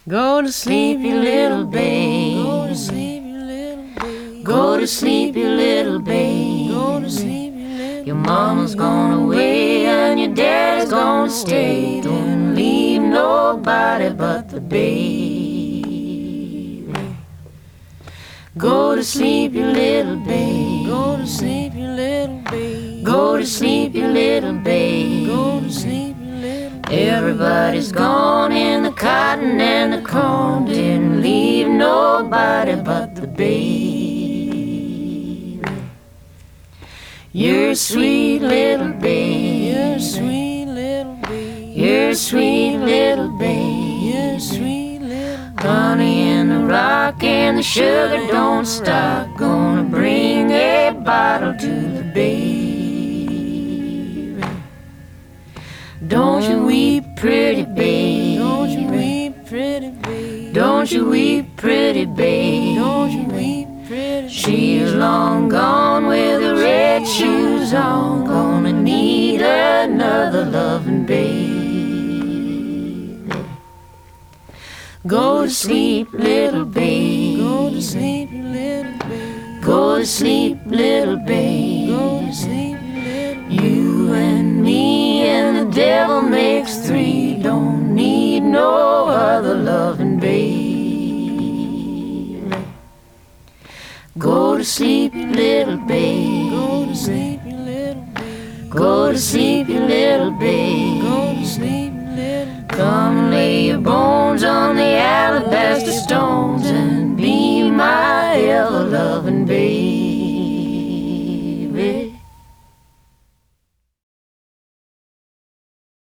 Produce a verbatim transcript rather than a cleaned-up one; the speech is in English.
Go to sleep, you little babe. Go to sleep, you little babe. Go to sleep, you little babe. Go to sleep, you little Your mama's gone away and your dad's gonna stay. Don't leave nobody but the baby. Go to sleep, you little babe. Go to sleep, you little babe. Go to sleep, you little babe. Go to sleep, you little babe. Everybody's gone in the cotton and the corn. Didn't leave nobody but the baby. You're a sweet little babe. You're a sweet little babe. You're a sweet little babe. You're a sweet little babe. Honey in the rock and the sugar don't stop. Gonna bring a bottle to the baby. Don't you weep, pretty babe. Don't you weep, pretty babe. Don't you weep, pretty babe. Don't you weep, pretty babe. She's long gone with the red shoes on. Gonna need another loving babe. Go to sleep, little babe. Go to sleep, you little babe. Go to sleep, little babe. Go to sleep, you little babe. You and me and the devil makes three. Don't need no other loving babe. Go to sleep, you little babe. Go to sleep, you little babe. Go to sleep, you little babe.